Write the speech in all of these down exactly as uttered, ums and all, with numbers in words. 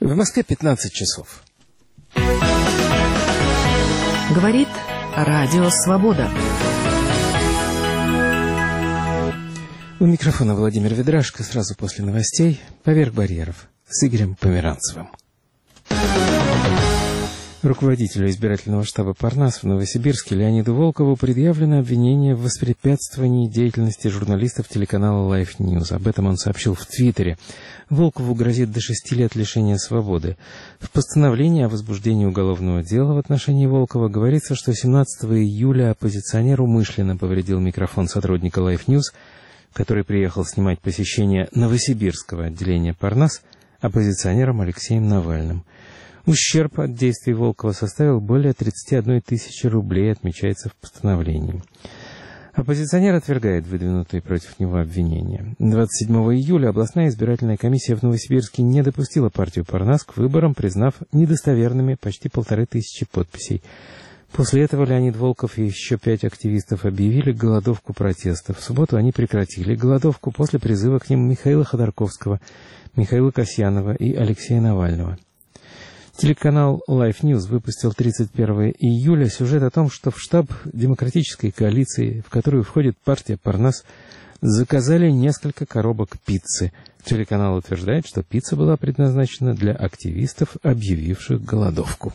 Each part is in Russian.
В Москве пятнадцать часов. Говорит Радио Свобода. У микрофона Владимир Ведрашко. Сразу после новостей «Поверх барьеров» с Игорем Померанцевым. Руководителю избирательного штаба Парнас в Новосибирске Леониду Волкову предъявлено обвинение в воспрепятствовании деятельности журналистов телеканала Life News. Об этом он сообщил в Твиттере. Волкову грозит до шести лет лишения свободы. В постановлении о возбуждении уголовного дела в отношении Волкова говорится, что семнадцатого июля оппозиционер умышленно повредил микрофон сотрудника Life News, который приехал снимать посещение Новосибирского отделения Парнас оппозиционером Алексеем Навальным. Ущерб от действий Волкова составил более тридцати одной тысячи рублей, отмечается в постановлении. Оппозиционер отвергает выдвинутые против него обвинения. двадцать седьмого июля областная избирательная комиссия в Новосибирске не допустила партию Парнас к выборам, признав недостоверными почти полторы тысячи подписей. После этого Леонид Волков и еще пять активистов объявили голодовку протеста. В субботу они прекратили голодовку после призыва к ним Михаила Ходорковского, Михаила Касьянова и Алексея Навального. Телеканал Life News выпустил тридцать первого июля сюжет о том, что в штаб демократической коалиции, в которую входит партия Парнас, заказали несколько коробок пиццы. Телеканал утверждает, что пицца была предназначена для активистов, объявивших голодовку.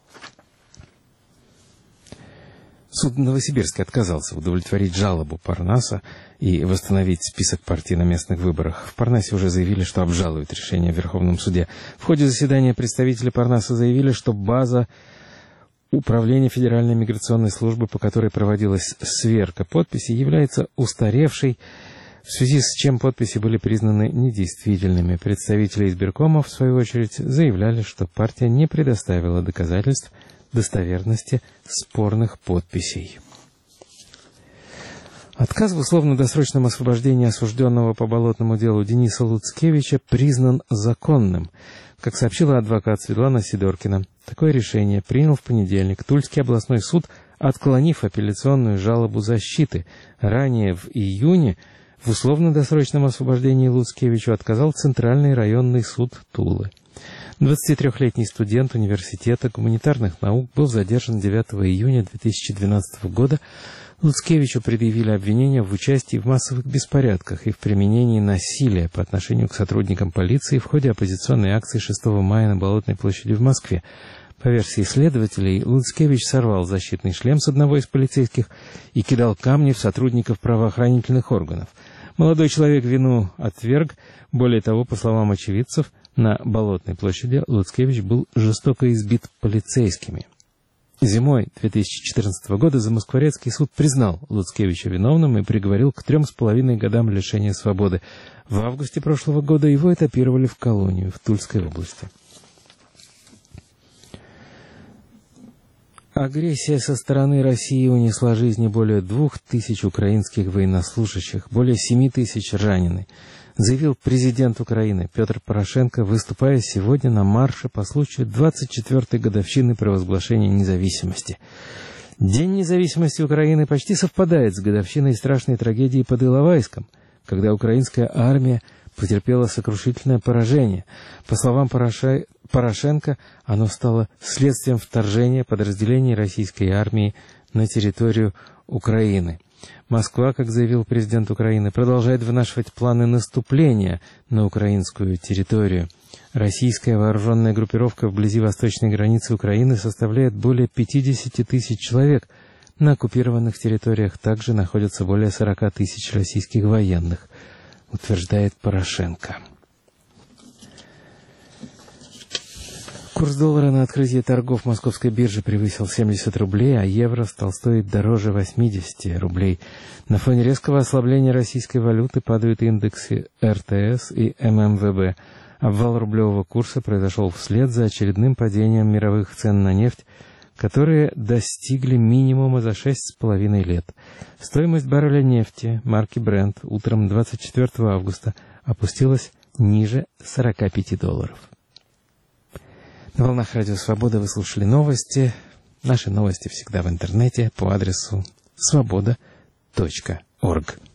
Суд в Новосибирске отказался удовлетворить жалобу Парнаса и восстановить список партий на местных выборах. В Парнасе уже заявили, что обжалуют решение в Верховном суде. В ходе заседания представители Парнаса заявили, что база Управления Федеральной миграционной службы, по которой проводилась сверка подписей, является устаревшей, в связи с чем подписи были признаны недействительными. Представители избиркома, в свою очередь, заявляли, что партия не предоставила доказательств достоверности спорных подписей. Отказ в условно-досрочном освобождении осужденного по болотному делу Дениса Луцкевича признан законным. Как сообщила адвокат Светлана Сидоркина, такое решение принял в понедельник Тульский областной суд, отклонив апелляционную жалобу защиты. Ранее, в июне, в условно-досрочном освобождении Луцкевичу отказал Центральный районный суд Тулы. двадцатитрёхлетний студент университета гуманитарных наук был задержан девятого июня две тысячи двенадцатого года. Луцкевичу предъявили обвинения в участии в массовых беспорядках и в применении насилия по отношению к сотрудникам полиции в ходе оппозиционной акции шестого мая на Болотной площади в Москве. По версии следователей, Луцкевич сорвал защитный шлем с одного из полицейских и кидал камни в сотрудников правоохранительных органов. Молодой человек вину отверг. Более того, по словам очевидцев, на Болотной площади Луцкевич был жестоко избит полицейскими. Зимой две тысячи четырнадцатого года Замоскворецкий суд признал Луцкевича виновным и приговорил к трем с половиной годам лишения свободы. В августе прошлого года его этапировали в колонию в Тульской области. Агрессия со стороны России унесла жизни более двух тысяч украинских военнослужащих, более семи тысяч ранены, заявил президент Украины Петр Порошенко, выступая сегодня на марше по случаю двадцать четвёртой годовщины провозглашения независимости. День независимости Украины почти совпадает с годовщиной страшной трагедии под Иловайском, когда украинская армия потерпела сокрушительное поражение. По словам Пороше... Порошенко, оно стало следствием вторжения подразделений российской армии на территорию Украины. Москва, как заявил президент Украины, продолжает вынашивать планы наступления на украинскую территорию. Российская вооруженная группировка вблизи восточной границы Украины составляет более пятидесяти тысяч человек. На оккупированных территориях также находятся более сорока тысяч российских военных, утверждает Порошенко. Курс доллара на открытии торгов московской биржи превысил семьдесят рублей, а евро стал стоить дороже восьмидесяти рублей. На фоне резкого ослабления российской валюты падают индексы эр тэ эс и эм эм вэ бэ. Обвал рублевого курса произошел вслед за очередным падением мировых цен на нефть, которые достигли минимума за шесть с половиной лет. Стоимость барреля нефти марки Brent утром двадцать четвёртого августа опустилась ниже сорока пяти долларов. На волнах Радио Свобода вы слушали новости. Наши новости всегда в интернете по адресу свобода точка орг.